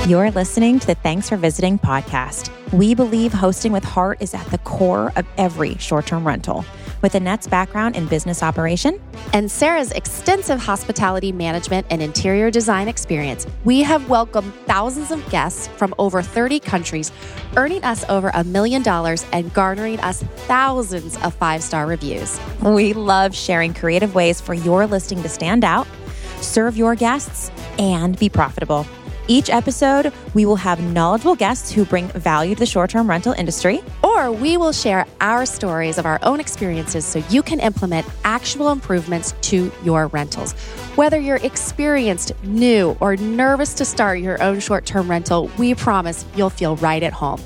You're listening to the Thanks for Visiting podcast. We believe hosting with heart is at the core of every short-term rental. With Annette's background in business operation and Sarah's extensive hospitality management and interior design experience, we have welcomed thousands of guests from over 30 countries, earning us over $1 million and garnering us thousands of 5-star reviews. We love sharing creative ways for your listing to stand out, serve your guests, and be profitable. Each episode, we will have knowledgeable guests who bring value to the short-term rental industry. Or we will share our stories of our own experiences so you can implement actual improvements to your rentals. Whether you're experienced, new, or nervous to start your own short-term rental, we promise you'll feel right at home.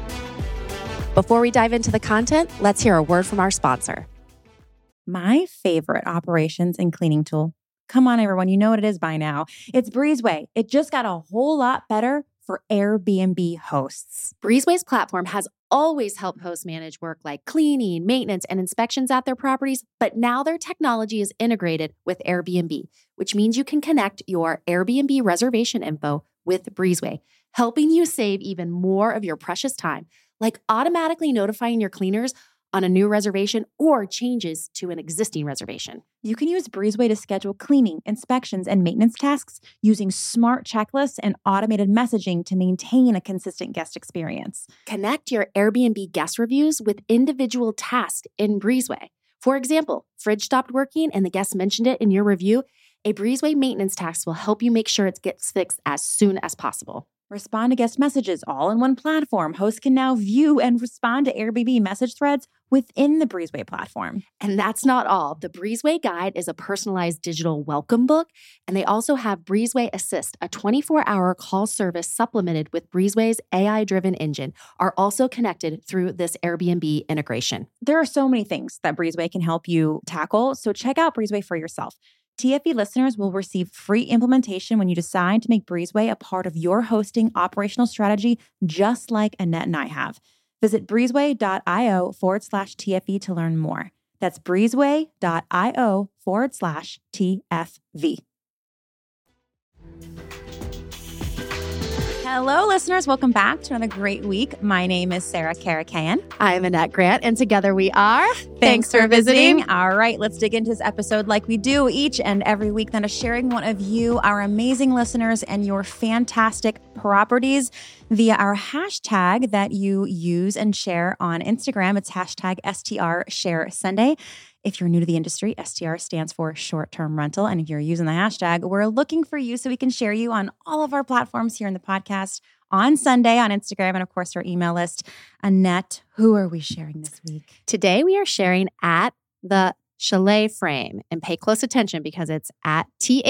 Before we dive into the content, let's hear a word from our sponsor. My favorite operations and cleaning tool. Come on, everyone. You know what it is by now. It's Breezeway. It just got a whole lot better for Airbnb hosts. Breezeway's platform has always helped hosts manage work like cleaning, maintenance, and inspections at their properties, but now their technology is integrated with Airbnb, which means you can connect your Airbnb reservation info with Breezeway, helping you save even more of your precious time, like automatically notifying your cleaners on a new reservation or changes to an existing reservation. You can use Breezeway to schedule cleaning, inspections, and maintenance tasks using smart checklists and automated messaging to maintain a consistent guest experience. Connect your Airbnb guest reviews with individual tasks in Breezeway. For example, fridge stopped working and the guest mentioned it in your review. A Breezeway maintenance task will help you make sure it gets fixed as soon as possible. Respond to guest messages all in one platform. Hosts can now view and respond to Airbnb message threads within the Breezeway platform. And that's not all. The Breezeway Guide is a personalized digital welcome book, and they also have Breezeway Assist, a 24-hour call service supplemented with Breezeway's AI-driven engine, are also connected through this Airbnb integration. There are so many things that Breezeway can help you tackle, so check out Breezeway for yourself. TFE listeners will receive free implementation when you decide to make Breezeway a part of your hosting operational strategy, just like Annette and I have. Visit breezeway.io/TFE to learn more. That's breezeway.io/TFV. Hello, listeners. Welcome back to another great week. My name is Sarah Karakayan. I'm Annette Grant, and together we are Thanks for visiting. All right, let's dig into this episode like we do each and every week. Then, sharing one of you, our amazing listeners, and your fantastic properties via our hashtag that you use and share on Instagram. It's hashtag STRShareSunday. If you're new to the industry, STR stands for short-term rental. And if you're using the hashtag, we're looking for you so we can share you on all of our platforms here in the podcast on Sunday on Instagram and, of course, our email list. Annette, who are we sharing this week? Today, we are sharing at the Chalet Frame. And pay close attention because it's at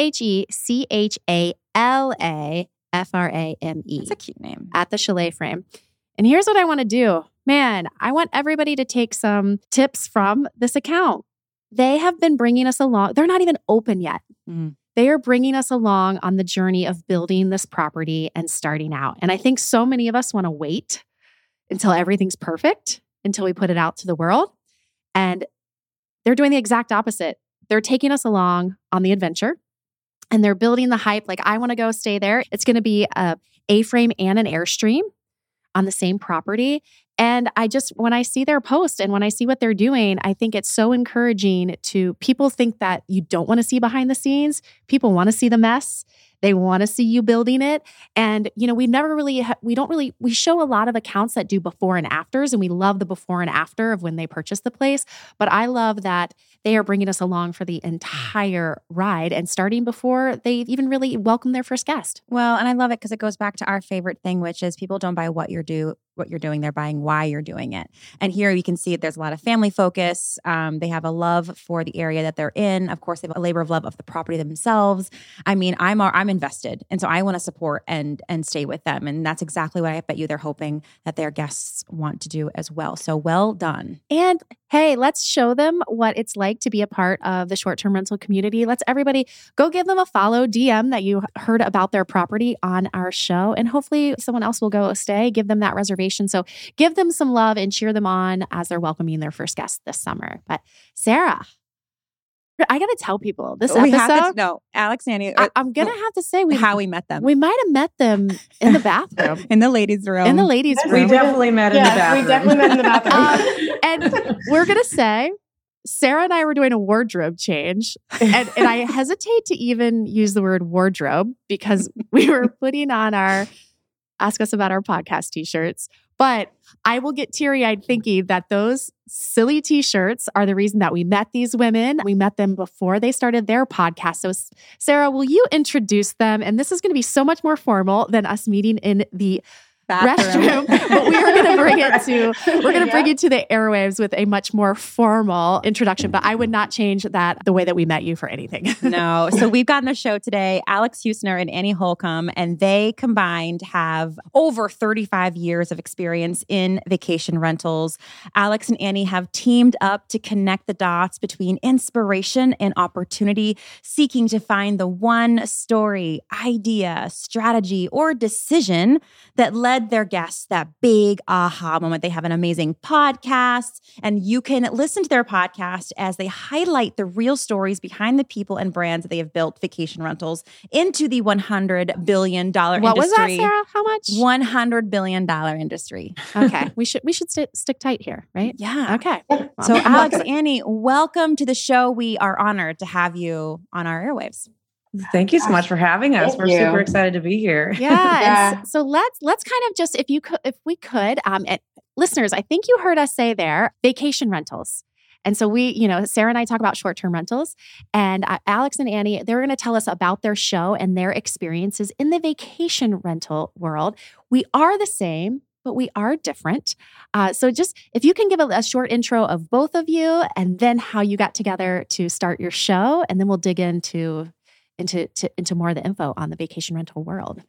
TheChalaframe. That's a cute name. At the Chalet Frame. And here's what I want to do. Man, I want everybody to take some tips from this account. They have been bringing us along. They're not even open yet. They are bringing us along on the journey of building this property and starting out. And I think so many of us want to wait until everything's perfect, until we put it out to the world. And they're doing the exact opposite. They're taking us along on the adventure and they're building the hype. Like, I want to go stay there. It's going to be a A-frame and an Airstream on the same property. And when I see their post and when I see what they're doing, I think it's so encouraging to people think that you don't want to see behind the scenes. People want to see the mess. They want to see you building it. And, we show a lot of accounts that do before and afters, and we love the before and after of when they purchase the place. But I love that they are bringing us along for the entire ride and starting before they even really welcome their first guest. Well, and I love it because it goes back to our favorite thing, which is people don't buy what you're doing. They're buying why you're doing it. And here you can see there's a lot of family focus. They have a love for the area that they're in. Of course, they have a labor of love of the property themselves. I mean, I'm invested. And so I want to support and stay with them. And that's exactly what I bet you they're hoping that their guests want to do as well. So well done. And hey, let's show them what it's like to be a part of the short-term rental community. Let's everybody go give them a follow, DM that you heard about their property on our show. And hopefully someone else will go stay, give them that reservation. So give them some love and cheer them on as they're welcoming their first guest this summer. But Sarah, I got to tell people this We episode. have to know, Alex and Annie. I'm going to have to say how we met them. We might have met them in the bathroom. In the ladies' room. In the ladies' room. We definitely met in the bathroom. We definitely met in the bathroom. And we're going to say, Sarah and I were doing a wardrobe change. And I hesitate to even use the word wardrobe because we were putting on our Ask Us About Our Podcast t-shirts. But I will get teary-eyed thinking that those silly t-shirts are the reason that we met these women. We met them before they started their podcast. So Sarah, will you introduce them? And this is going to be so much more formal than us meeting in the restroom, but we are going to bring it to, we're going to bring it to the airwaves with a much more formal introduction, but I would not change that the way that we met you for anything. No. So we've got on the show today, Alex Husner and Annie Holcomb, and they combined have over 35 years of experience in vacation rentals. Alex and Annie have teamed up to connect the dots between inspiration and opportunity, seeking to find the one story, idea, strategy, or decision that led their guests that big aha moment. They have an amazing podcast, and you can listen to their podcast as they highlight the real stories behind the people and brands that they have built vacation rentals into the $100 billion industry. What was that, Sarah? How much? $100 billion industry. Okay. We should stick tight here, right? Yeah. Okay. So Alex, Annie, welcome to the show. We are honored to have you on our airwaves. Thank you so much for having us. Thank We're you. super excited to be here. Yeah. And so let's kind of just, if we could, and listeners, I think you heard us say there, vacation rentals. And so Sarah and I talk about short-term rentals, and Alex and Annie, they're going to tell us about their show and their experiences in the vacation rental world. We are the same, but we are different. So just, if you can give a short intro of both of you and then how you got together to start your show, and then we'll dig into more of the info on the vacation rental world.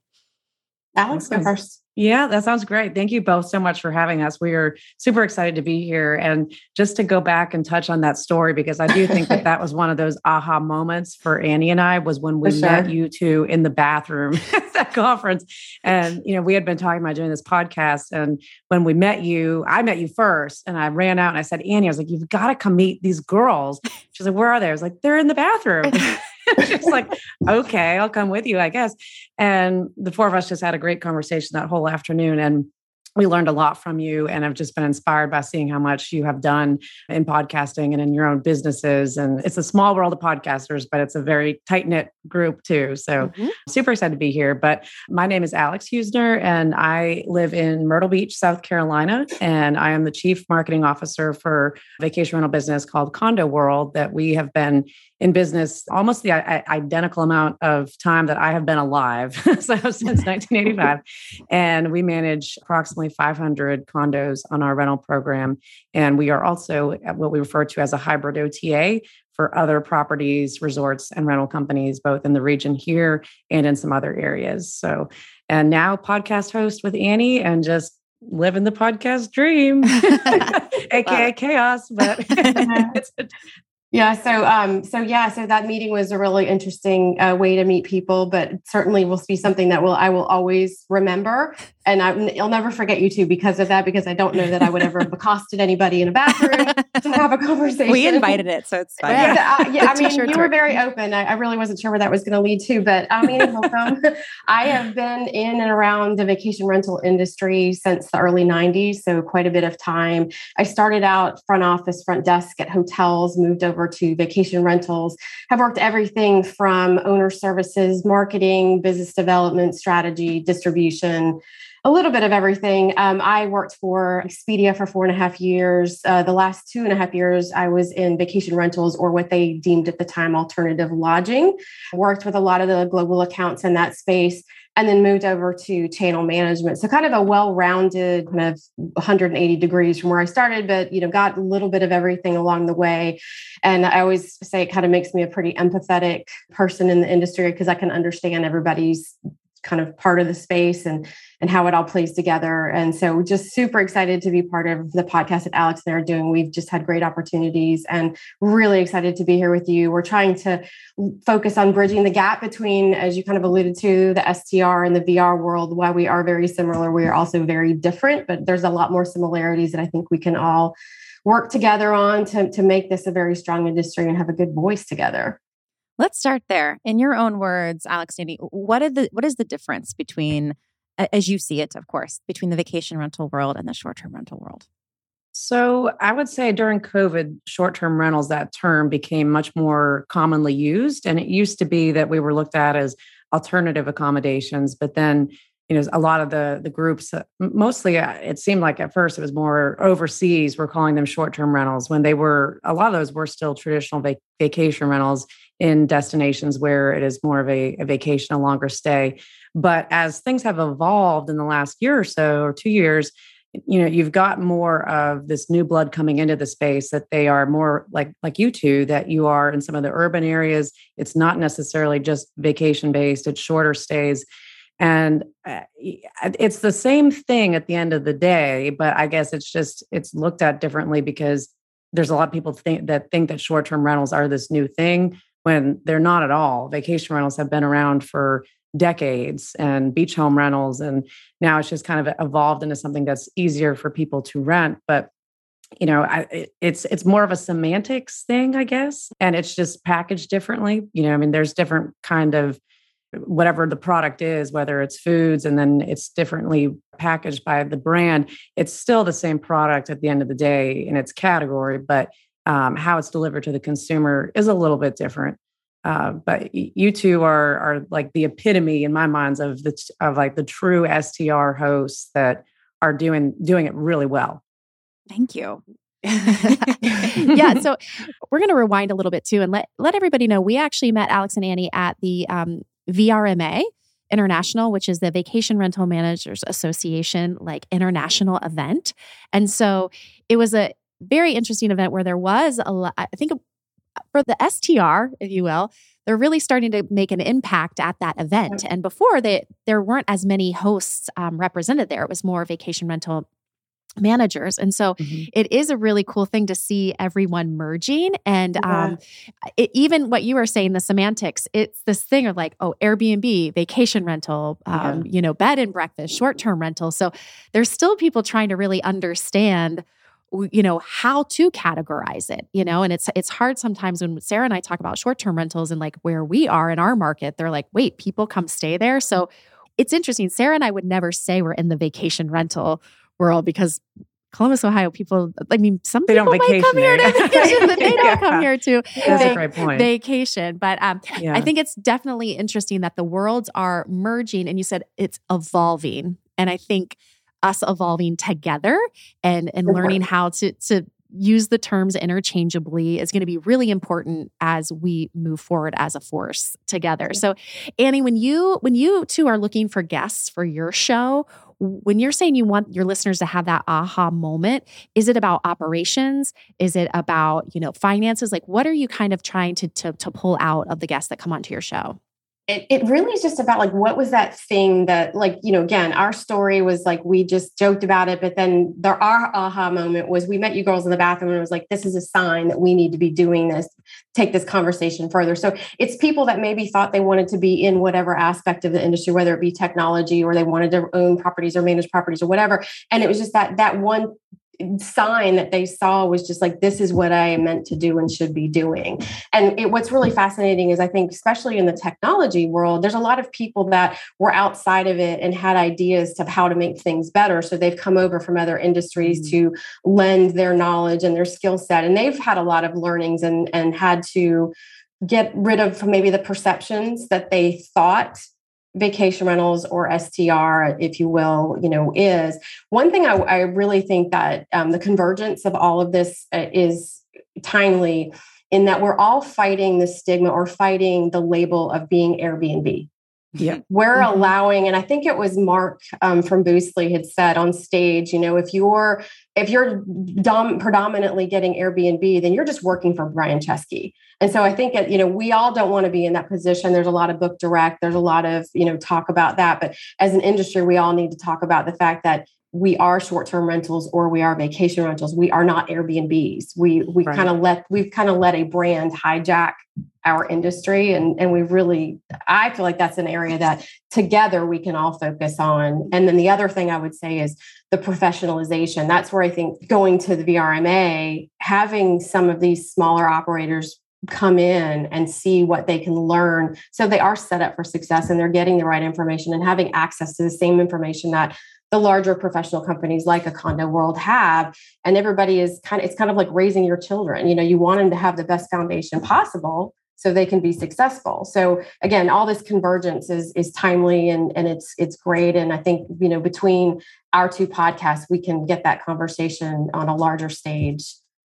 Alex, go first. Yeah, that sounds great. Thank you both so much for having us. We are super excited to be here. And just to go back and touch on that story, because I do think that was one of those aha moments for Annie and I, was when we met you two in the bathroom at that conference. And, we had been talking about doing this podcast. And when we met you, I met you first, and I ran out and I said, Annie, I was like, you've got to come meet these girls. She's like, where are they? I was like, they're in the bathroom. She's like, okay, I'll come with you, I guess. And the four of us just had a great conversation that whole afternoon. And we learned a lot from you, and I've just been inspired by seeing how much you have done in podcasting and in your own businesses. And it's a small world of podcasters, but it's a very tight-knit group too. So super excited to be here. But my name is Alex Husner, and I live in Myrtle Beach, South Carolina. And I am the chief marketing officer for a vacation rental business called Condo World, that we have been in business almost the identical amount of time that I have been alive. So since 1985. And we manage approximately 500 condos on our rental program. And we are also at what we refer to as a hybrid OTA for other properties, resorts, and rental companies, both in the region here and in some other areas. So, and now podcast host with Annie, and just living the podcast dream, AKA chaos, but it's Yeah. So that meeting was a really interesting way to meet people, but certainly will be something that I will always remember. And I'll never forget you two because of that, because I don't know that I would ever have accosted anybody in a bathroom to have a conversation. We invited it, so it's fine. I mean, you were very open. I really wasn't sure where that was going to lead to, but welcome. I have been in and around the vacation rental industry since the early 90s, so quite a bit of time. I started out front office, front desk at hotels, moved over to vacation rentals, have worked everything from owner services, marketing, business development, strategy, distribution, a little bit of everything. I worked for Expedia for 4.5 years. The last 2.5 years, I was in vacation rentals, or what they deemed at the time alternative lodging. Worked with a lot of the global accounts in that space, and then moved over to channel management. So kind of a well-rounded, kind of 180 degrees from where I started, but got a little bit of everything along the way. And I always say it kind of makes me a pretty empathetic person in the industry, because I can understand everybody's kind of part of the space and how it all plays together. And so just super excited to be part of the podcast that Alex and I are doing. We've just had great opportunities and really excited to be here with you. We're trying to focus on bridging the gap between, as you kind of alluded to, the STR and the VR world. While we are very similar, we are also very different, but there's a lot more similarities that I think we can all work together on to make this a very strong industry and have a good voice together. Let's start there. In your own words, Alex Nady, what is the difference between, as you see it, of course, between the vacation rental world and the short-term rental world? So I would say during COVID, short-term rentals, that term became much more commonly used. And it used to be that we were looked at as alternative accommodations. But then, a lot of the groups, mostly it seemed like at first it was more overseas, we're calling them short-term rentals when a lot of those were still traditional vacation rentals in destinations where it is more of a vacation, a longer stay. But as things have evolved in the last year or so, or 2 years, you've got more of this new blood coming into the space, that they are more like you two, that you are in some of the urban areas. It's not necessarily just vacation based, it's shorter stays. And it's the same thing at the end of the day, but I guess it's looked at differently because there's a lot of people think that short-term rentals are this new thing when they're not at all. Vacation rentals have been around for decades, and beach home rentals, and now it's just kind of evolved into something that's easier for people to rent. But it's more of a semantics thing, I guess, and it's just packaged differently. There's different kind of whatever the product is, whether it's foods, and then it's differently packaged by the brand. It's still the same product at the end of the day in its category, but how it's delivered to the consumer is a little bit different. But you two are like the epitome in my mind of the true STR hosts that are doing it really well. Thank you. Yeah. So we're going to rewind a little bit too, and let everybody know we actually met Alex and Annie at the VRMA International, which is the Vacation Rental Managers Association, international event. And so it was a very interesting event where there was a lot, I think, for the STR, if you will, they're really starting to make an impact at that event. And before there weren't as many hosts represented there. It was more vacation rental managers. And so it is a really cool thing to see everyone merging. And even what you were saying, the semantics, it's this thing of Airbnb, vacation rental, bed and breakfast, short-term rental. So there's still people trying to really understand how to categorize it, and it's hard sometimes when Sarah and I talk about short-term rentals and where we are in our market, they're like, wait, people come stay there. So it's interesting. Sarah and I would never say we're in the vacation rental world because Columbus, Ohio, people, some people might come here to vacation, but they don't come here to That's a great point. Vacation. But I think it's definitely interesting that the worlds are merging, and you said it's evolving. And I think us evolving together and learning how to use the terms interchangeably is going to be really important as we move forward as a force together. So Annie, when you two are looking for guests for your show, when you're saying you want your listeners to have that aha moment, is it about operations? Is it about, finances? What are you kind of trying to pull out of the guests that come onto your show? It really is just about what was that thing that again, our story was we just joked about it, but then our aha moment was we met you girls in the bathroom and it was this is a sign that we need to be doing this, take this conversation further. So it's people that maybe thought they wanted to be in whatever aspect of the industry, whether it be technology or they wanted to own properties or manage properties or whatever. And it was just that one sign that they saw was just this is what I am meant to do and should be doing. And what's really fascinating is I think, especially in the technology world, there's a lot of people that were outside of it and had ideas of how to make things better. So they've come over from other industries to lend their knowledge and their skill set. And they've had a lot of learnings and had to get rid of maybe the perceptions that they thought vacation rentals or STR, if you will, is. One thing I really think that the convergence of all of this is timely in that we're all fighting the stigma or fighting the label of being Airbnb. Yeah, we're allowing, and I think it was Mark from Boostly had said on stage, if you're predominantly getting Airbnb, then you're just working for Brian Chesky. And so I think we all don't want to be in that position. There's a lot of book direct. There's a lot of talk about that. But as an industry, we all need to talk about the fact that we are short-term rentals or we are vacation rentals. We are not Airbnbs. We've kind of let a brand hijack our industry. And I feel like that's an area that together we can all focus on. And then the other thing I would say is the professionalization. That's where I think going to the VRMA, having some of these smaller operators come in and see what they can learn so they are set up for success and they're getting the right information and having access to the same information that the larger professional companies like a Condo World have. And everybody it's kind of like raising your children. You want them to have the best foundation possible so they can be successful. So again, all this convergence is timely and it's great. And I think, between our two podcasts, we can get that conversation on a larger stage.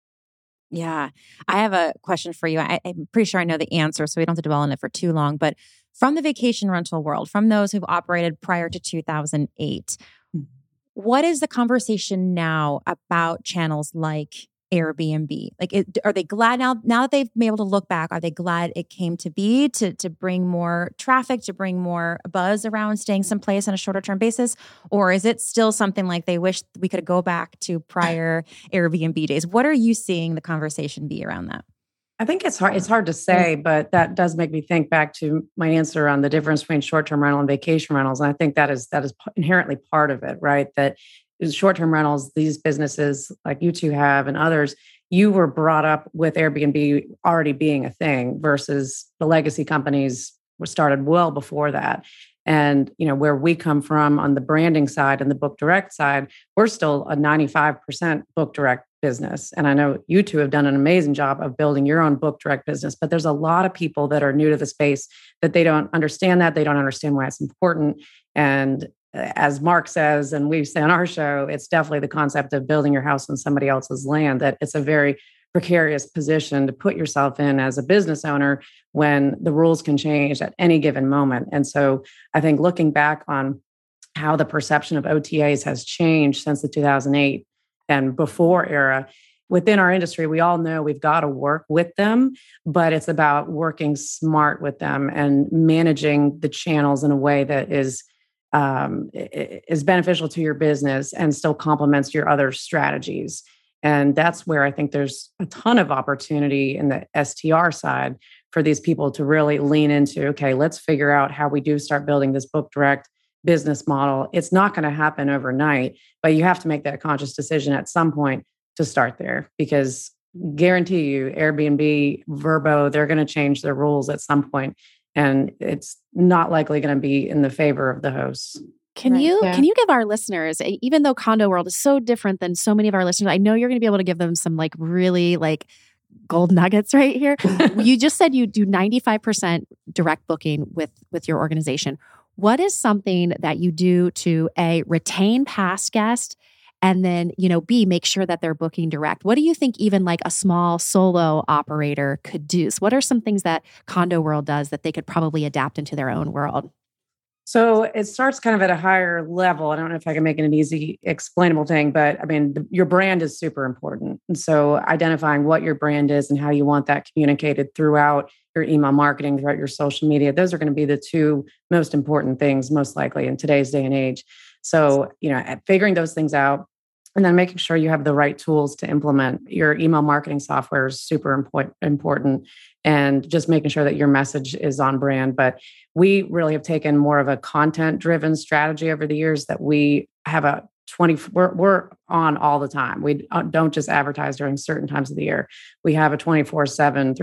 Yeah. I have a question for you. I'm pretty sure I know the answer, so we don't have to dwell on it for too long. But from the vacation rental world, from those who've operated prior to 2008, what is the conversation now about channels like Airbnb? Are they glad now that they've been able to look back, are they glad it came to be to bring more traffic, to bring more buzz around staying someplace on a shorter term basis? Or is it still something like they wish we could go back to prior Airbnb days? What are you seeing the conversation be around that? I think it's hard to say, but that does make me think back to my answer on the difference between short-term rental and vacation rentals. And I think that is inherently part of it, right? That short-term rentals, these businesses like you two have and others, you were brought up with Airbnb already being a thing versus the legacy companies were started well before that. And, where we come from on the branding side and the book direct side, we're still a 95% book direct business. And I know you two have done an amazing job of building your own book direct business, but there's a lot of people that are new to the space that they don't understand that. They don't understand why it's important. And as Mark says, and we say on our show, it's definitely the concept of building your house on somebody else's land, that it's a very precarious position to put yourself in as a business owner when the rules can change at any given moment. And so I think looking back on how the perception of OTAs has changed since the 2008 and before era, within our industry, we all know we've got to work with them, but it's about working smart with them and managing the channels in a way that is beneficial to your business and still complements your other strategies. And that's where I think there's a ton of opportunity in the STR side for these people to really lean into, okay, let's figure out how we do start building this book direct business model. It's not going to happen overnight, but you have to make that conscious decision at some point to start there, because guarantee you Airbnb, Vrbo, they're going to change their rules at some point, and it's not likely going to be in the favor of the hosts. Can you give our listeners, even though Condo World is so different than so many of our listeners, I know you're going to be able to give them some really gold nuggets right here. You just said you do 95% direct booking with your organization. What is something that you do to A, retain past guests, and then, B, make sure that they're booking direct? What do you think even like a small solo operator could do? So what are some things that Condo World does that they could probably adapt into their own world? So it starts kind of at a higher level. I don't know if I can make it an easy explainable thing, but I mean, your brand is super important. And so identifying what your brand is and how you want that communicated throughout your email marketing, throughout your social media, those are going to be the two most important things, most likely in today's day and age. So, figuring those things out and then making sure you have the right tools to implement your email marketing software is super important. And just making sure that your message is on brand. But we really have taken more of a content-driven strategy over the years, that we have we're on all the time. We don't just advertise during certain times of the year. We have a 24/7,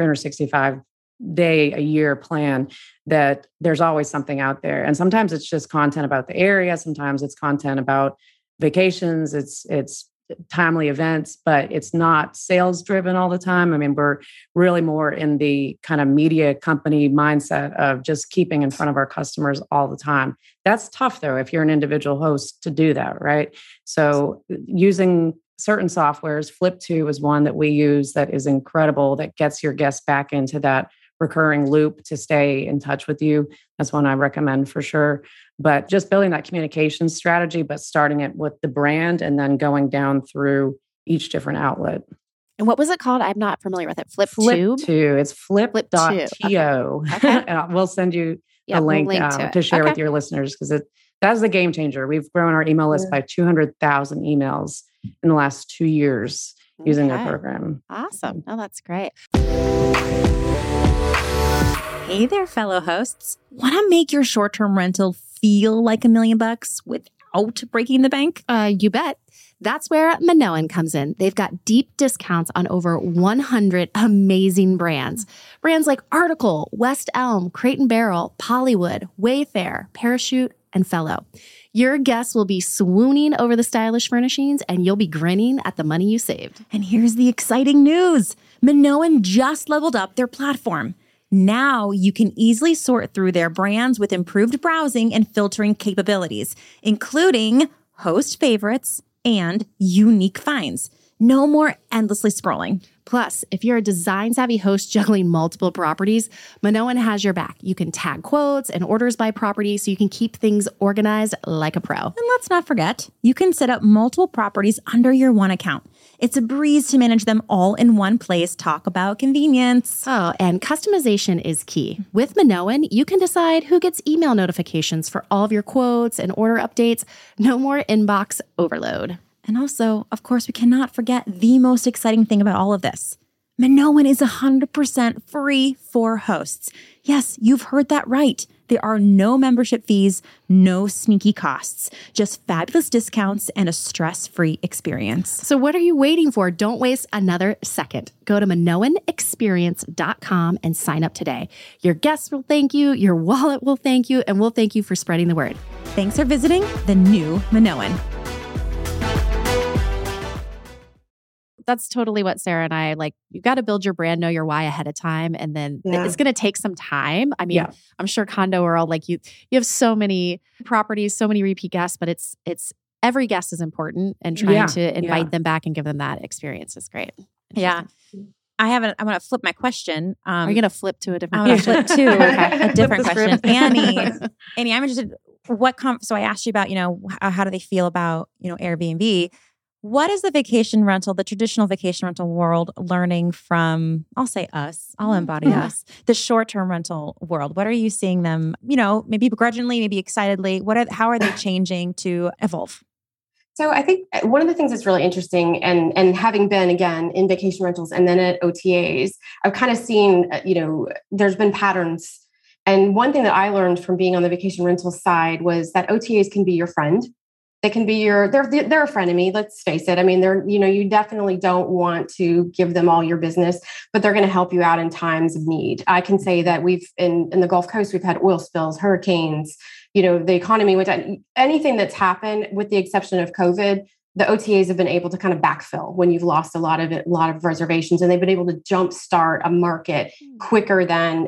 365-day-a-year plan that there's always something out there. And sometimes it's just content about the area. Sometimes it's content about vacations. It's timely events, but it's not sales driven all the time. I mean, we're really more in the kind of media company mindset of just keeping in front of our customers all the time. That's tough though, if you're an individual host, to do that, right? So using certain softwares, Flip2 is one that we use that is incredible, that gets your guests back into that recurring loop to stay in touch with you. That's one I recommend for sure. But just building that communication strategy, but starting it with the brand and then going down through each different outlet. And what was it called? I'm not familiar with it. Flip2. It's flip.to. Okay. And we'll send you a link to share with your listeners, because that's the game changer. We've grown our email list by 200,000 emails in the last 2 years using their program. Awesome. Oh, that's great. Hey there, fellow hosts. Want to make your short-term rental feel like $1 million without breaking the bank? You bet. That's where Minoan comes in. They've got deep discounts on over 100 amazing brands. Brands like Article, West Elm, Crate & Barrel, Pollywood, Wayfair, Parachute, and Fellow. Your guests will be swooning over the stylish furnishings, and you'll be grinning at the money you saved. And here's the exciting news. Minoan just leveled up their platform. Now you can easily sort through their brands with improved browsing and filtering capabilities, including host favorites and unique finds. No more endlessly scrolling. Plus, if you're a design-savvy host juggling multiple properties, Minoan has your back. You can tag quotes and orders by property so you can keep things organized like a pro. And let's not forget, you can set up multiple properties under your one account. It's a breeze to manage them all in one place. Talk about convenience. Oh, and customization is key. With Minoan, you can decide who gets email notifications for all of your quotes and order updates. No more inbox overload. And also, of course, we cannot forget the most exciting thing about all of this. Minoan is 100% free for hosts. Yes, you've heard that right. There are no membership fees, no sneaky costs, just fabulous discounts and a stress-free experience. So what are you waiting for? Don't waste another second. Go to MinoanExperience.com and sign up today. Your guests will thank you, your wallet will thank you, and we'll thank you for spreading the word. Thanks for visiting the new Minoan. That's totally what Sarah and I like. You got to build your brand, know your why ahead of time. And then it's going to take some time. I mean, I'm sure Condo World, like you have so many properties, so many repeat guests, but it's every guest is important, and trying to invite them back and give them that experience is great. Yeah. I'm going to flip my question. Are you going to flip to a different question? I'm going to flip to a different question. Annie, I'm interested, so I asked you about, how do they feel about, Airbnb? What is the vacation rental, the traditional vacation rental world learning from, I'll say us, I'll embody us, the short-term rental world? What are you seeing them, maybe begrudgingly, maybe excitedly? How are they changing to evolve? So I think one of the things that's really interesting, and having been, again, in vacation rentals and then at OTAs, I've kind of seen, there's been patterns. And one thing that I learned from being on the vacation rental side was that OTAs can be your friend. They can be they're a frenemy, let's face it. I mean, you definitely don't want to give them all your business, but they're going to help you out in times of need. I can say that we've, in the Gulf Coast, we've had oil spills, hurricanes, the economy went down. Anything that's happened, with the exception of COVID, the OTAs have been able to kind of backfill when you've lost a lot of reservations, and they've been able to jumpstart a market quicker than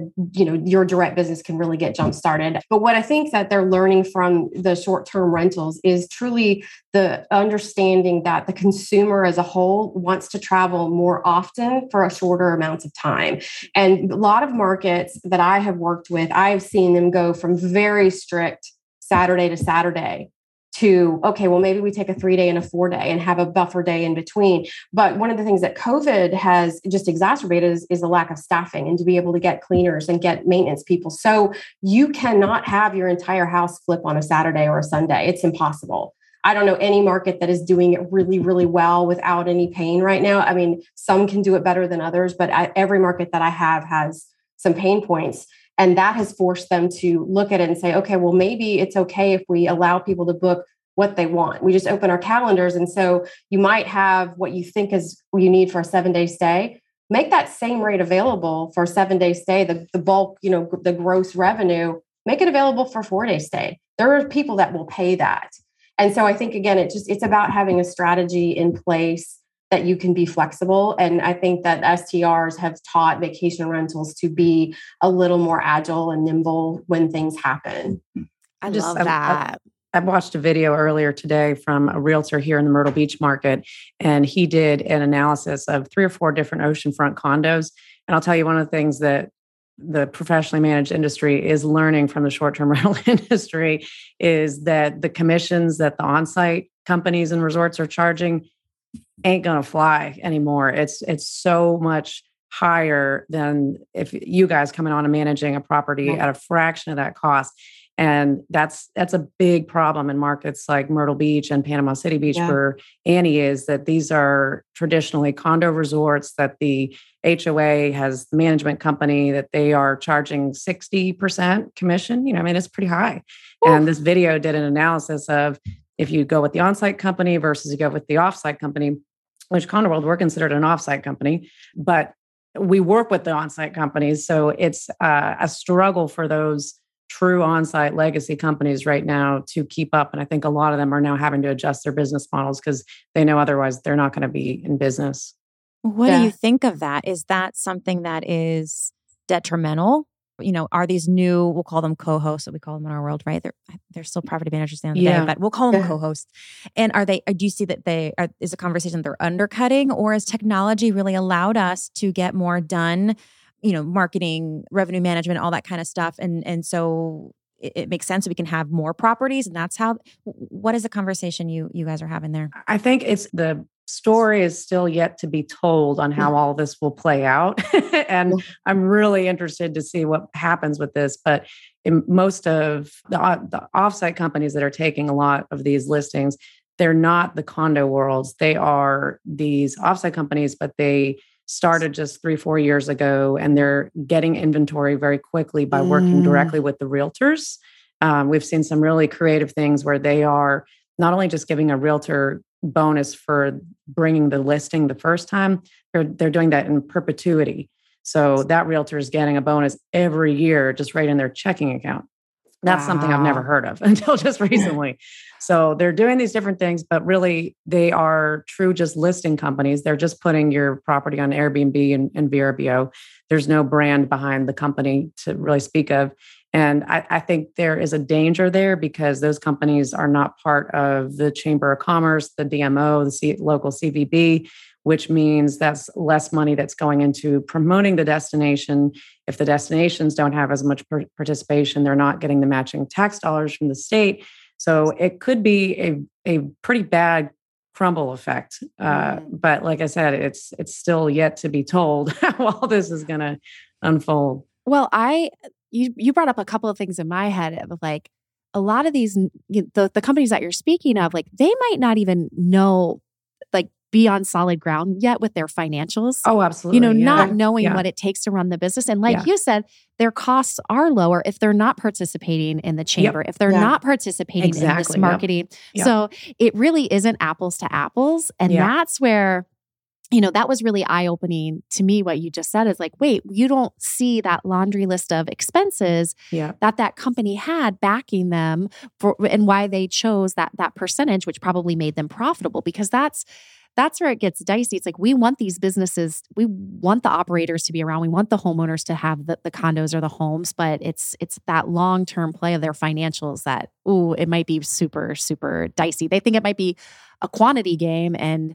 your direct business can really get jump started. But what I think that they're learning from the short-term rentals is truly the understanding that the consumer as a whole wants to travel more often for a shorter amounts of time. And a lot of markets that I have worked with, I've seen them go from very strict Saturday to Saturday to, okay, well, maybe we take a 3-day and a 4-day and have a buffer day in between. But one of the things that COVID has just exacerbated is the lack of staffing, and to be able to get cleaners and get maintenance people. So you cannot have your entire house flip on a Saturday or a Sunday. It's impossible. I don't know any market that is doing it really, really well without any pain right now. I mean, some can do it better than others, but every market that I have has some pain points. And that has forced them to look at it and say, okay, well, maybe it's okay if we allow people to book what they want. We just open our calendars. And so you might have what you think is you need for a 7-day stay. Make that same rate available for a 7-day stay, the bulk, the gross revenue, make it available for a 4-day stay. There are people that will pay that. And so I think, again, it's about having a strategy in place that you can be flexible. And I think that STRs have taught vacation rentals to be a little more agile and nimble when things happen. I love that. I watched a video earlier today from a realtor here in the Myrtle Beach market, and he did an analysis of 3 or 4 different oceanfront condos. And I'll tell you, one of the things that the professionally managed industry is learning from the short-term rental industry is that the commissions that the on-site companies and resorts are charging ain't going to fly anymore. It's so much higher than if you guys coming on and managing a property at a fraction of that cost. And that's a big problem in markets like Myrtle Beach and Panama City Beach, where Annie is, that these are traditionally condo resorts that the HOA has the management company that they are charging 60% commission. I mean, it's pretty high. Ooh. And this video did an analysis of if you go with the on-site company versus you go with the off-site company, which Condo World, we're considered an off-site company, but we work with the on-site companies. So it's a struggle for those true on-site legacy companies right now to keep up. And I think a lot of them are now having to adjust their business models because they know otherwise they're not going to be in business. What do you think of that? Is that something that is detrimental? Are these new, we'll call them co-hosts, that we call them in our world, right? They're still property managers at the end of the day, but we'll call them co-hosts. And do you see that is a conversation that they're undercutting, or has technology really allowed us to get more done, marketing, revenue management, all that kind of stuff. And so it makes sense that we can have more properties. And that's what is the conversation you guys are having there? I think the story is still yet to be told on how all this will play out. And I'm really interested to see what happens with this. But in most of the offsite companies that are taking a lot of these listings, they're not the Condo Worlds. They are these offsite companies, but they started just 3-4 years ago, and they're getting inventory very quickly by working directly with the realtors. We've seen some really creative things where they are not only just giving a realtor bonus for bringing the listing the first time, they're doing that in perpetuity. So that realtor is getting a bonus every year just right in their checking account. That's something I've never heard of until just recently. So they're doing these different things, but really they are true just listing companies. They're just putting your property on Airbnb and VRBO. There's no brand behind the company to really speak of. And I think there is a danger there because those companies are not part of the Chamber of Commerce, the DMO, the local CVB, which means that's less money that's going into promoting the destination. If the destinations don't have as much participation, they're not getting the matching tax dollars from the state. So it could be a pretty bad crumble effect. But like I said, it's still yet to be told how all this is going to unfold. Well, you brought up a couple of things in my head of like a lot of these, the companies that you're speaking of, like they might not even know, like be on solid ground yet with their financials. Oh, absolutely. Not knowing what it takes to run the business. And like you said, their costs are lower if they're not participating in the chamber, if they're not participating in this marketing. So it really isn't apples to apples. And that's where, that was really eye-opening to me. What you just said is like, wait, you don't see that laundry list of expenses that company had backing them and why they chose that percentage, which probably made them profitable, because that's where it gets dicey. It's like, we want these businesses, we want the operators to be around. We want the homeowners to have the condos or the homes, but it's that long-term play of their financials that, it might be super, super dicey. They think it might be a quantity game, and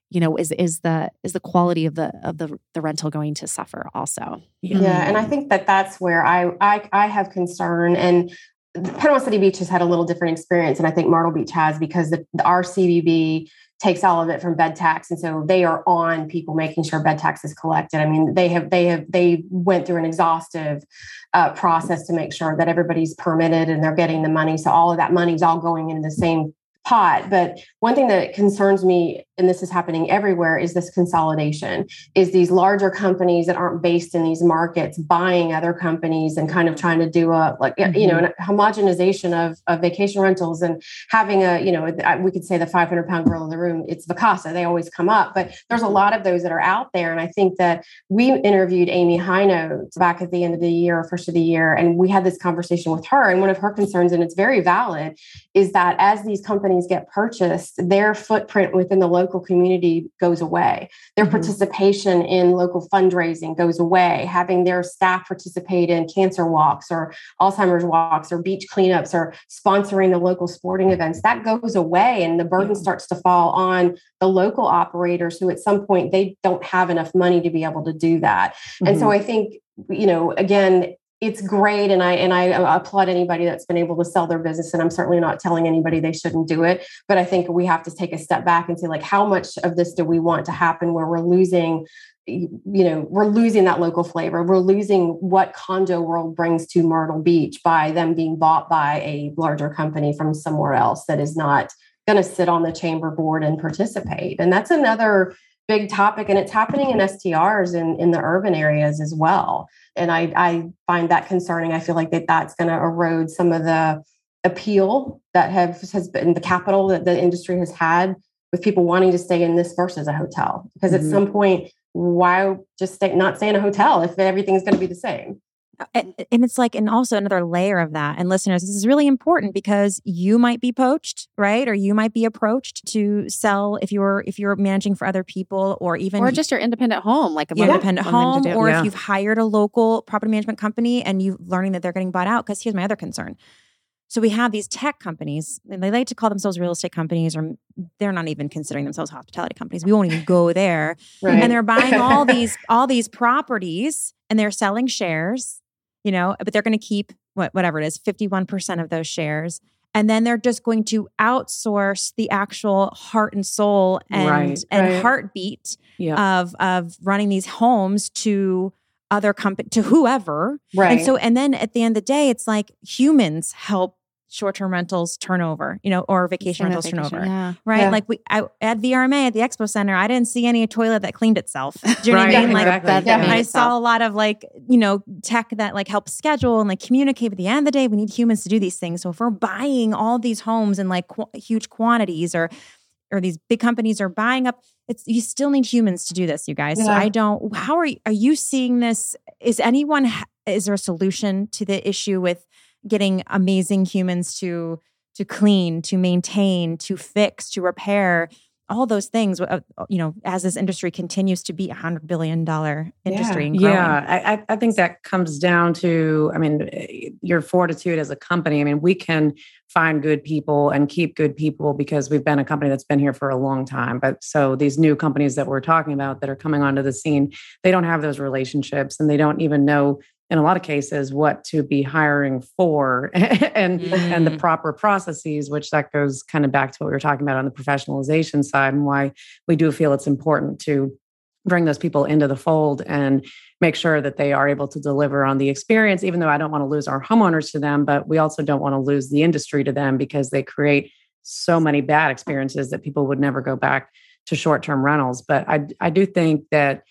is the quality of the rental going to suffer also? Yeah. And I think that's where I have concern. And Panama City Beach has had a little different experience, and I think Myrtle Beach has, because the RCVB takes all of it from bed tax, and so they are on people making sure bed tax is collected. I mean, they went through an exhaustive process to make sure that everybody's permitted and they're getting the money. So all of that money is all going into the same pot. But one thing that concerns me, and this is happening everywhere, is this consolidation, is these larger companies that aren't based in these markets buying other companies and kind of trying to do a an homogenization of vacation rentals, and having we could say the 500-pound gorilla in the room. It's Vacasa. They always come up, but there's a lot of those that are out there. And I think that we interviewed Amy Hinote back at the end of the year, or first of the year, and we had this conversation with her. And one of her concerns, and it's very valid, is that as these companies get purchased, their footprint within the local community goes away. Their participation in local fundraising goes away. Having their staff participate in cancer walks or Alzheimer's walks or beach cleanups or sponsoring the local sporting events, that goes away. And the burden starts to fall on the local operators, who at some point they don't have enough money to be able to do that. And so I think, again, it's great. And I applaud anybody that's been able to sell their business. And I'm certainly not telling anybody they shouldn't do it. But I think we have to take a step back and say, like, how much of this do we want to happen where we're losing that local flavor. We're losing what Condo World brings to Myrtle Beach by them being bought by a larger company from somewhere else that is not going to sit on the chamber board and participate. And that's another big topic. And it's happening in STRs in the urban areas as well. And I find that concerning. I feel like that's going to erode some of the appeal that has been the capital that the industry has had with people wanting to stay in this versus a hotel. Because at some point, why just not stay in a hotel if everything's going to be the same? And it's like, and also another layer of that. And listeners, this is really important because you might be poached, right? Or you might be approached to sell if you're managing for other people, or just your independent home, like your independent home, or if you've hired a local property management company and you're learning that they're getting bought out. Because here's my other concern. So we have these tech companies, and they like to call themselves real estate companies, or they're not even considering themselves hospitality companies. We won't even go there. Right. And they're buying all these properties, and they're selling shares, but they're going to keep whatever it is, 51% of those shares. And then they're just going to outsource the actual heart and soul and heartbeat of running these homes to other company, to whoever. Right. And then at the end of the day, it's like humans help short-term rentals turnover, or vacation rentals turnover. Yeah. Right. Yeah. Like at VRMA at the Expo Center, I didn't see any toilet that cleaned itself. Do you know what I mean? Like I saw a lot of tech that helps schedule and communicate. But at the end of the day, we need humans to do these things. So if we're buying all these homes in huge quantities, or these big companies are buying up, you still need humans to do this, you guys. Yeah. So how are you seeing this? Is there a solution to the issue with getting amazing humans to clean, to maintain, to fix, to repair, all those things, as this industry continues to be $100 billion industry and growing? Yeah, I think that comes down to, your fortitude as a company. We can find good people and keep good people because we've been a company that's been here for a long time. But so these new companies that we're talking about that are coming onto the scene, they don't have those relationships, and they don't even know, in a lot of cases, what to be hiring for and the proper processes, which that goes kind of back to what we were talking about on the professionalization side, and why we do feel it's important to bring those people into the fold and make sure that they are able to deliver on the experience, even though I don't want to lose our homeowners to them, but we also don't want to lose the industry to them because they create so many bad experiences that people would never go back to short-term rentals. But I do think that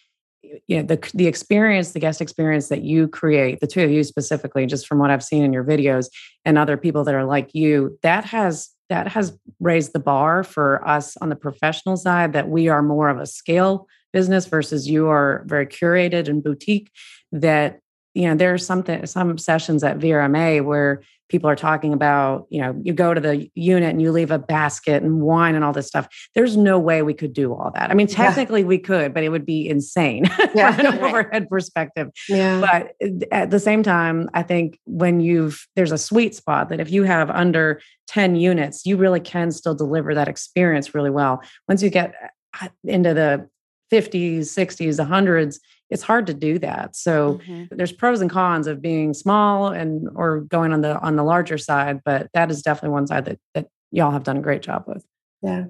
the experience, the guest experience that you create, the two of you specifically, just from what I've seen in your videos and other people that are like you, that has raised the bar for us on the professional side, that we are more of a scale business versus you are very curated and boutique. That there's some sessions at VRMA where people are talking about, you go to the unit and you leave a basket and wine and all this stuff. There's no way we could do all that. Technically we could, but it would be insane from an overhead perspective. Yeah. But at the same time, I think there's a sweet spot that if you have under 10 units, you really can still deliver that experience really well. Once you get into the 50s, 60s, 100s, it's hard to do that. So there's pros and cons of being small or going on the larger side, but that is definitely one side that y'all have done a great job with. Yeah.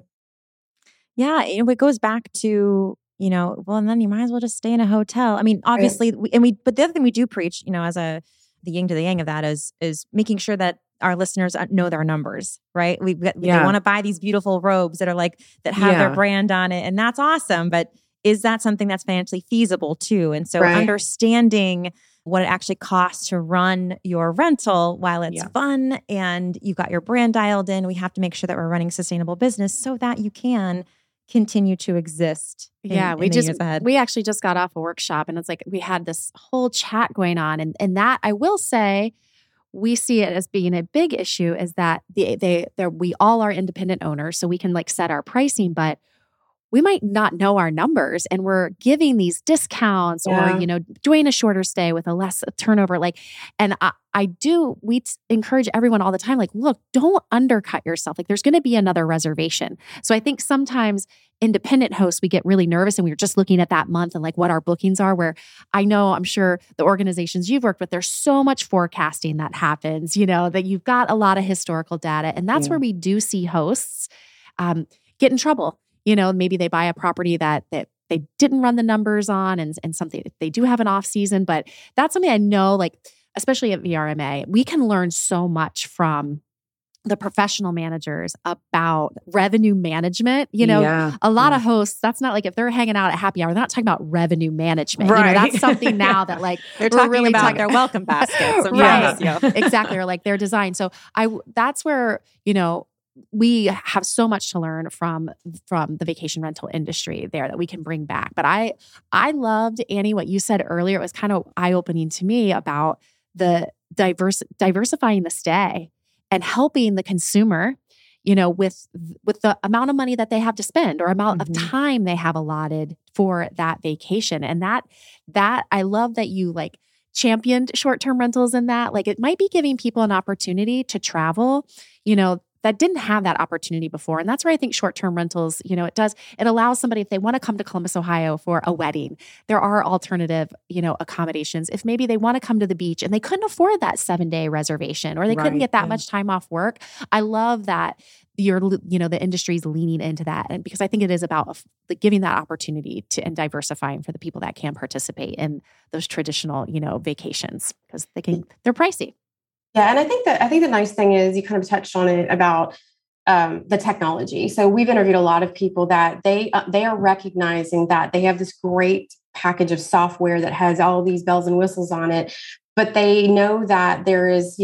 Yeah. It goes back to, and then you might as well just stay in a hotel. Obviously, but the other thing we do preach, as the yin to the yang of that is making sure that our listeners know their numbers, right? They want to buy these beautiful robes that are that have their brand on it. And that's awesome. But is that something that's financially feasible too? And so understanding what it actually costs to run your rental while it's fun and you've got your brand dialed in, we have to make sure that we're running a sustainable business so that you can continue to exist. We actually just got off a workshop, and it's we had this whole chat going on. And that, I will say, we see it as being a big issue is that we all are independent owners, so we can set our pricing, but we might not know our numbers and we're giving these discounts or, doing a shorter stay with a less turnover. And we encourage everyone all the time, look, don't undercut yourself. There's going to be another reservation. So I think sometimes independent hosts, we get really nervous and we're just looking at that month and what our bookings are, where I'm sure the organizations you've worked with, there's so much forecasting that happens, that you've got a lot of historical data. And that's where we do see hosts get in trouble. Maybe they buy a property that they didn't run the numbers on and something, they do have an off season, but that's something I know, especially at VRMA, we can learn so much from the professional managers about revenue management. A lot of hosts, that's not if they're hanging out at happy hour, they're not talking about revenue management. Right. That's something now that they're talking really about their welcome baskets. Right. Exactly. Or their design. So that's where, we have so much to learn from the vacation rental industry there that we can bring back. But I loved, Annie, what you said earlier. It was kind of eye-opening to me about the diversifying the stay and helping the consumer, with the amount of money that they have to spend or amount of time they have allotted for that vacation. And that I love that you championed short-term rentals in that. It might be giving people an opportunity to travel, that didn't have that opportunity before. And that's where I think short-term rentals, it allows somebody, if they want to come to Columbus, Ohio for a wedding, there are alternative, accommodations. If maybe they want to come to the beach and they couldn't afford that 7-day reservation or they couldn't get that much time off work. I love that the industry's leaning into that. And because I think it is about giving that opportunity and diversifying for the people that can participate in those traditional, vacations because they're pricey. Yeah. And I think the nice thing is you kind of touched on it about the technology. So we've interviewed a lot of people that they are recognizing that they have this great package of software that has all these bells and whistles on it, but they know that there is,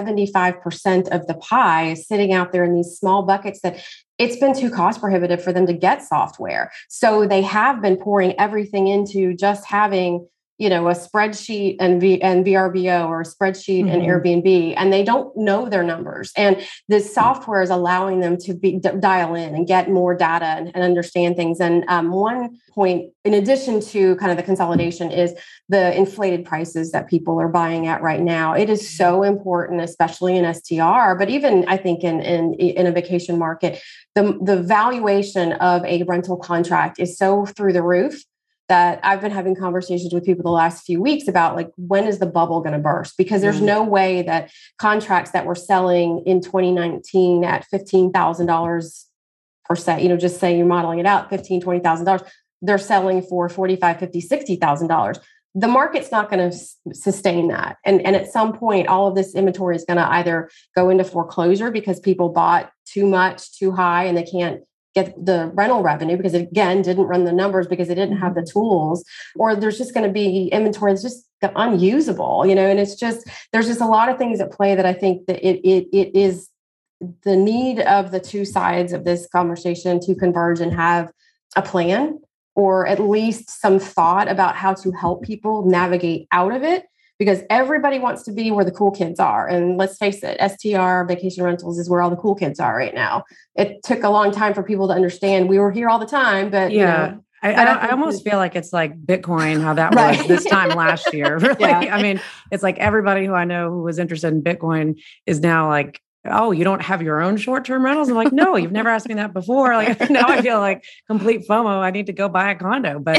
75% of the pie sitting out there in these small buckets that it's been too cost prohibitive for them to get software. So they have been pouring everything into just having a spreadsheet and VRBO or a spreadsheet and Airbnb, and they don't know their numbers. And this software is allowing them to dial in and get more data and understand things. And one point, in addition to kind of the consolidation, is the inflated prices that people are buying at right now. It is so important, especially in STR, but even I think in a vacation market, the valuation of a rental contract is so through the roof that I've been having conversations with people the last few weeks about when is the bubble going to burst? Because there's no way that contracts that were selling in 2019 at $15,000 per set, just say you're modeling it out, $15,000, $20,000, they're selling for $45,000, $50,000, $60,000. The market's not going to sustain that. And at some point, all of this inventory is going to either go into foreclosure because people bought too much, too high, and they can't get the rental revenue because it, again, didn't run the numbers because it didn't have the tools, or there's just going to be inventory that's just unusable, and it's just, there's just a lot of things at play that I think that it is the need of the two sides of this conversation to converge and have a plan, or at least some thought about how to help people navigate out of it. Because everybody wants to be where the cool kids are. And let's face it, STR vacation rentals is where all the cool kids are right now. It took a long time for people to understand we were here all the time, but I almost feel like it's like Bitcoin, how that was this time last year. Really. Yeah. I mean, it's like everybody who I know who was interested in Bitcoin is now like, oh, you don't have your own short-term rentals? I'm like, no, you've never asked me that before. Now I feel like complete FOMO. I need to go buy a condo. But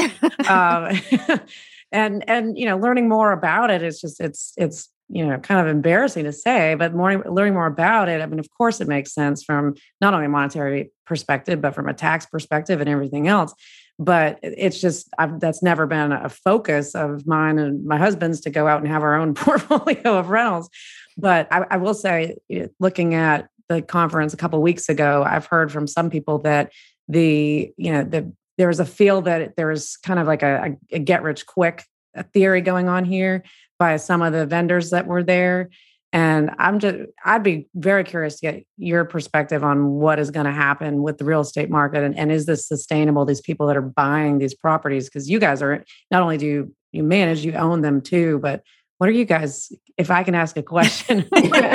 And learning more about it is just, it's kind of embarrassing to say, but learning more about it. I mean, of course it makes sense from not only a monetary perspective, but from a tax perspective and everything else. But it's just, that's never been a focus of mine and my husband's to go out and have our own portfolio of rentals. But I will say, looking at the conference a couple of weeks ago, I've heard from some people that there was a feel that there was kind of like a get rich quick theory going on here by some of the vendors that were there. And I'd be very curious to get your perspective on what is going to happen with the real estate market. And is this sustainable? These people that are buying these properties, because you guys are, not only do you manage, you own them too, but What are you guys, if I can ask a question? You can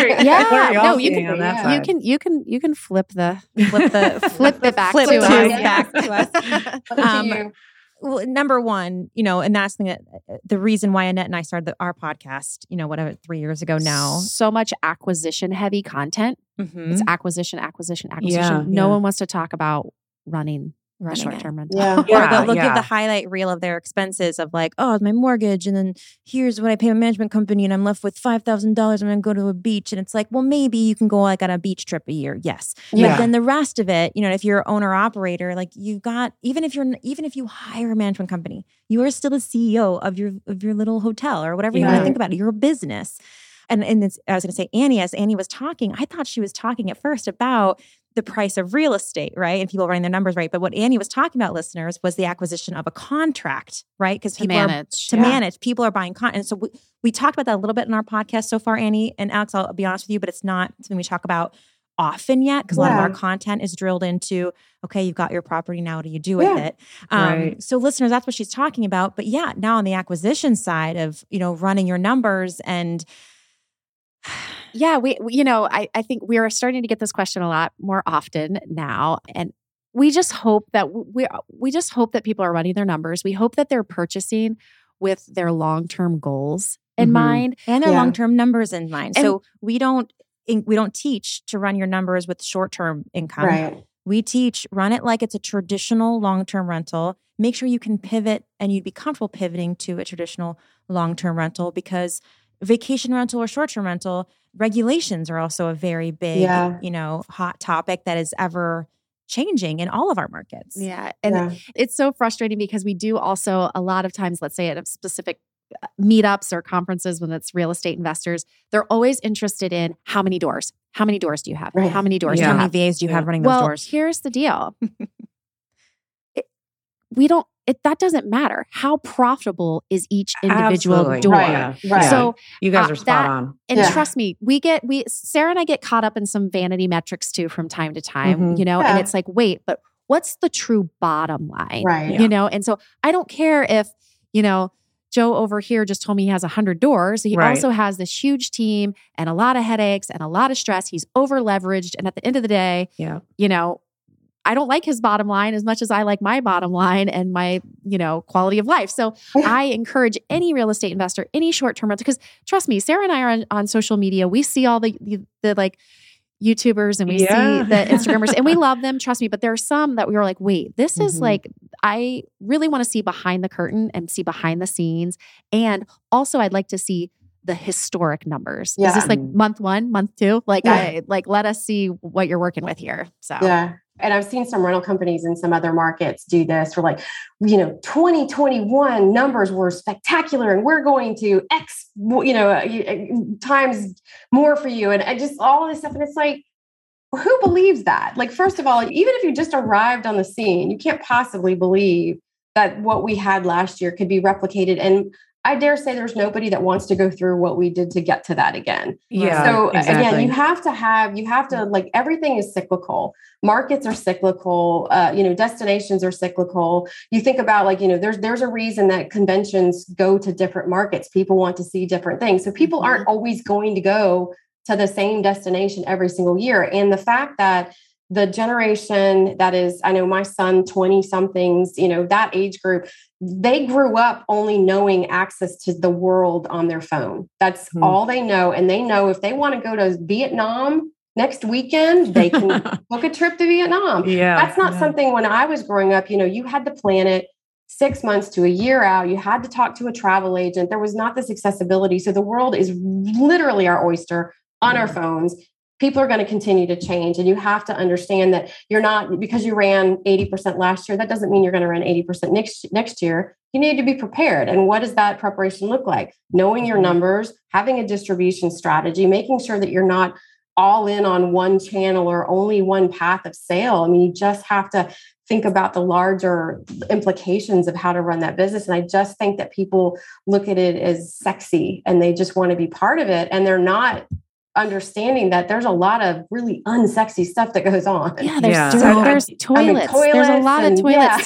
flip it back to us. Well, number one, and that's the reason why Annette and I started our podcast, 3 years ago now. So much acquisition heavy content. Mm-hmm. It's acquisition. Yeah, no one wants to talk about running short-term rental. Or they'll give the highlight reel of their expenses of like, oh, my mortgage. And then here's what I pay my management company and I'm left with $5,000. I'm going to go to a beach. And it's like, well, maybe you can go like on a beach trip a year. Yes. Yeah. But then the rest of it, if you're owner operator, like you've got, even if you hire a management company, you are still the CEO of your little hotel or whatever you want to think about it. You're a business. And I was going to say, Annie, as Annie was talking, I thought she was talking at first about the price of real estate, right? And people running their numbers right. But what Annie was talking about, listeners, was the acquisition of a contract, right? Because people manage. People are buying content. And so we talked about that a little bit in our podcast so far, Annie and Alex, I'll be honest with you, but it's not something we talk about often yet because a lot of our content is drilled into, okay, you've got your property, now what do you do with it? Right. So listeners, that's what she's talking about. But now on the acquisition side of, running your numbers and I think we are starting to get this question a lot more often now. And we just hope that people are running their numbers. We hope that they're purchasing with their long-term goals in mind. And their long-term numbers in mind. And so we don't teach to run your numbers with short-term income. Right. We teach run it like it's a traditional long-term rental. Make sure you can pivot and you'd be comfortable pivoting to a traditional long-term rental because vacation rental or short-term rental regulations are also a very big, hot topic that is ever changing in all of our markets. Yeah. And it's so frustrating because we do also a lot of times, let's say at a specific meetups or conferences when it's real estate investors, they're always interested in how many doors do you have? Right. How many doors do you have? How many VAs do you have running those doors? Here's the deal. That doesn't matter. How profitable is each individual door? Right. So you guys are spot on. And trust me, Sarah and I get caught up in some vanity metrics too from time to time, and it's like, wait, but what's the true bottom line? Right. And so I don't care if, Joe over here just told me he has 100 doors. He also has this huge team and a lot of headaches and a lot of stress. He's over leveraged. And at the end of the day, I don't like his bottom line as much as I like my bottom line and my, quality of life. So I encourage any real estate investor, any short-term rental, because trust me, Sarah and I are on social media. We see all the like YouTubers and we see the Instagrammers and we love them, trust me. But there are some that we were like, wait, this is like, I really want to see behind the curtain and see behind the scenes. And also I'd like to see the historic numbers. Is this like month 1, month 2? Let us see what you're working with here. So And I've seen some rental companies in some other markets do this. We're like, 2021 numbers were spectacular and we're going to X, times more for you. And just all of this stuff. And it's like, who believes that? Like, first of all, even if you just arrived on the scene, you can't possibly believe that what we had last year could be replicated. And I dare say there's nobody that wants to go through what we did to get to that again. Yeah. So again, you have to like, everything is cyclical. Markets are cyclical. Destinations are cyclical. You think about like, there's a reason that conventions go to different markets. People want to see different things. So people aren't always going to go to the same destination every single year. And the fact that the generation that is, I know my son, 20 somethings, that age group, they grew up only knowing access to the world on their phone. That's all they know. And they know if they want to go to Vietnam next weekend, they can book a trip to Vietnam. Yeah, that's not something when I was growing up, you had to plan it 6 months to a year out. You had to talk to a travel agent. There was not this accessibility. So the world is literally our oyster on our phones. People are going to continue to change. And you have to understand that you're not, because you ran 80% last year, that doesn't mean you're going to run 80% next year. You need to be prepared. And what does that preparation look like? Knowing your numbers, having a distribution strategy, making sure that you're not all in on one channel or only one path of sale. I mean, you just have to think about the larger implications of how to run that business. And I just think that people look at it as sexy and they just want to be part of it. And they're not understanding that there's a lot of really unsexy stuff that goes on. Yeah, there's toilets. There's a lot of toilets.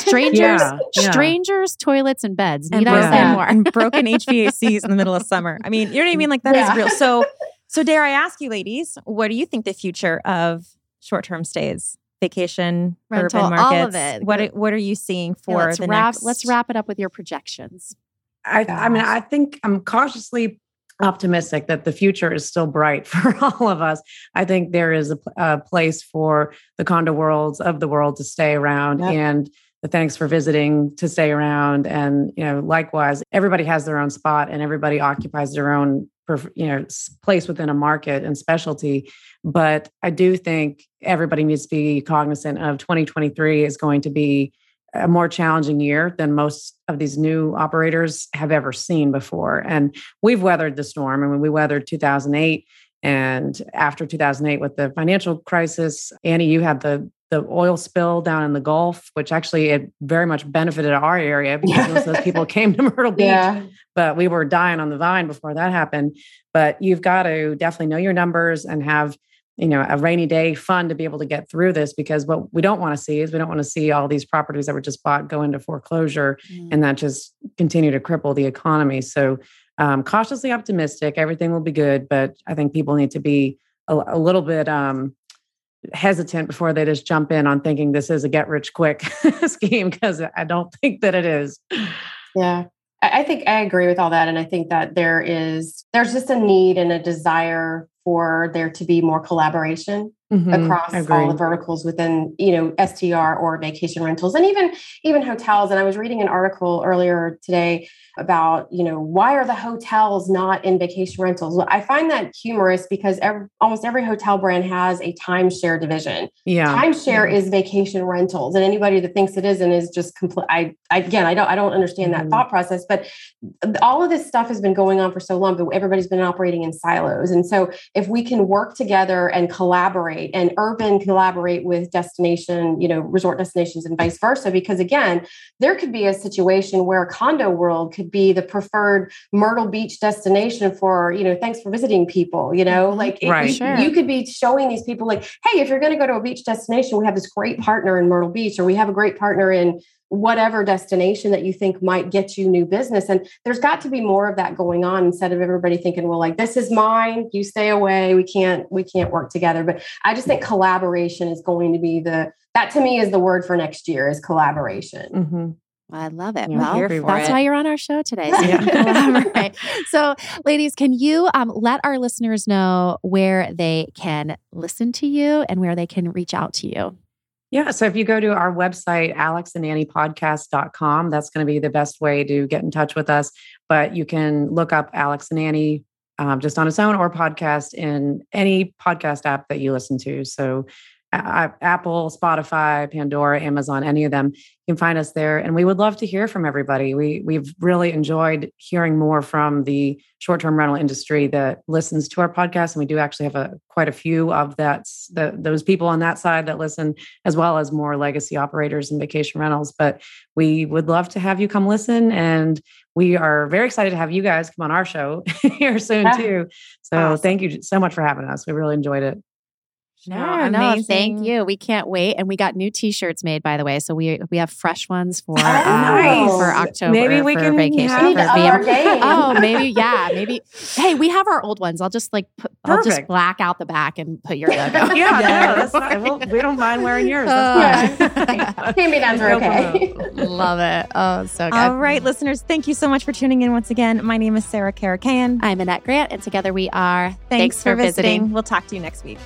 Strangers, toilets, and beds. Need I say more? And broken HVACs in the middle of summer. I mean, you know what I mean? Like that is real. So dare I ask you, ladies, what do you think the future of short-term stays, vacation, rental, urban markets, all of it? What are you seeing for next? Let's wrap it up with your projections. I mean, I think I'm cautiously optimistic that the future is still bright for all of us. I think there is a place for the condo worlds of the world to stay around, and the thanks for visiting to stay around. And, likewise, everybody has their own spot and everybody occupies their own, place within a market and specialty. But I do think everybody needs to be cognizant of 2023 is going to be a more challenging year than most of these new operators have ever seen before. And we've weathered the storm. I mean, we weathered 2008, and after 2008 with the financial crisis, Annie, you had the oil spill down in the Gulf, which actually it very much benefited our area because most of those people came to Myrtle Beach, but we were dying on the vine before that happened. But you've got to definitely know your numbers and have a rainy day fund to be able to get through this, because what we don't want to see is we don't want to see all these properties that were just bought go into foreclosure and that just continue to cripple the economy. So cautiously optimistic, everything will be good, but I think people need to be a little bit hesitant before they just jump in on thinking this is a get rich quick scheme, because I don't think that it is. Yeah. I think I agree with all that. And I think that there's just a need and a desire for there to be more collaboration across all the verticals within, STR or vacation rentals and even hotels. And I was reading an article earlier today about, why are the hotels not in vacation rentals? I find that humorous because almost every hotel brand has a timeshare division. Yeah. Timeshare is vacation rentals, and anybody that thinks it isn't is just complete. I don't understand that thought process, but all of this stuff has been going on for so long, but everybody's been operating in silos. And so if we can work together and collaborate, and urban collaborate with destination, resort destinations and vice versa, because again, there could be a situation where Condo World could be the preferred Myrtle Beach destination for, thanks for visiting people, you could be showing these people like, hey, if you're going to go to a beach destination, we have this great partner in Myrtle Beach, or we have a great partner in whatever destination that you think might get you new business. And there's got to be more of that going on, instead of everybody thinking, well, like, this is mine, you stay away. We can't work together. But I just think collaboration is going to be that to me is the word for next year, is collaboration. Mm-hmm. I love it. Well, that's why you're on our show today. So you can collaborate. So ladies, can you let our listeners know where they can listen to you and where they can reach out to you? Yeah. So if you go to our website, alexandanniepodcast.com, that's going to be the best way to get in touch with us. But you can look up Alex and Annie just on its own, or podcast in any podcast app that you listen to. So Apple, Spotify, Pandora, Amazon, any of them, you can find us there. And we would love to hear from everybody. We've really enjoyed hearing more from the short-term rental industry that listens to our podcast. And we do actually have quite a few of those people on that side that listen, as well as more legacy operators and vacation rentals. But we would love to have you come listen. And we are very excited to have you guys come on our show here soon too. So Thank you so much for having us. We really enjoyed it. No, thank you. We can't wait. And we got new t-shirts made, by the way. So we have fresh ones for October. Maybe we can vacation. Maybe. Hey, we have our old ones. I'll just I'll just black out the back and put your logo. That's fine. We don't mind wearing yours. That's fine. Hand-me-downs are okay. Love it. Oh, so good. All right, listeners, thank you so much for tuning in once again. My name is Sarah Karakayan. I'm Annette Grant, and together we are Thanks for visiting. We'll talk to you next week.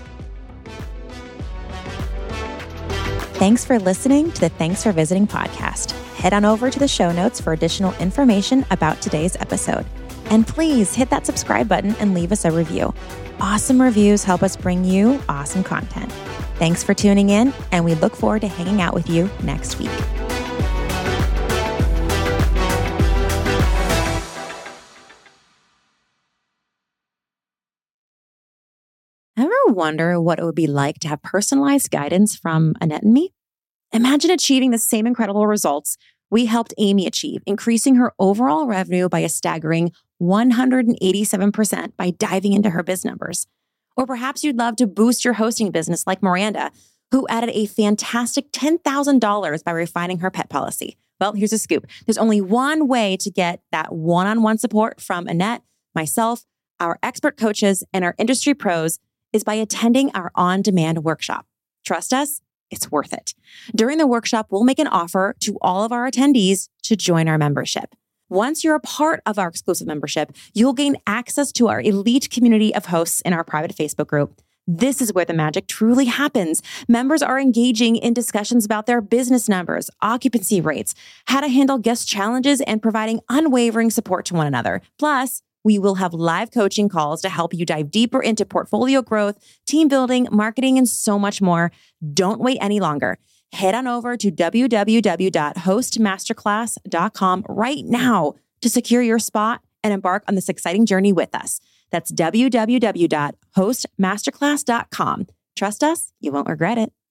Thanks for listening to the Thanks for Visiting podcast. Head on over to the show notes for additional information about today's episode. And please hit that subscribe button and leave us a review. Awesome reviews help us bring you awesome content. Thanks for tuning in, and we look forward to hanging out with you next week. Ever wonder what it would be like to have personalized guidance from Annette and me? Imagine achieving the same incredible results we helped Amy achieve, increasing her overall revenue by a staggering 187% by diving into her biz numbers. Or perhaps you'd love to boost your hosting business like Miranda, who added a fantastic $10,000 by refining her pet policy. Well, here's a scoop. There's only one way to get that one-on-one support from Annette, myself, our expert coaches, and our industry pros is by attending our on-demand workshop. Trust us, it's worth it. During the workshop, we'll make an offer to all of our attendees to join our membership. Once you're a part of our exclusive membership, you'll gain access to our elite community of hosts in our private Facebook group. This is where the magic truly happens. Members are engaging in discussions about their business numbers, occupancy rates, how to handle guest challenges, and providing unwavering support to one another. Plus, we will have live coaching calls to help you dive deeper into portfolio growth, team building, marketing, and so much more. Don't wait any longer. Head on over to www.hostmasterclass.com right now to secure your spot and embark on this exciting journey with us. That's www.hostmasterclass.com. Trust us, you won't regret it.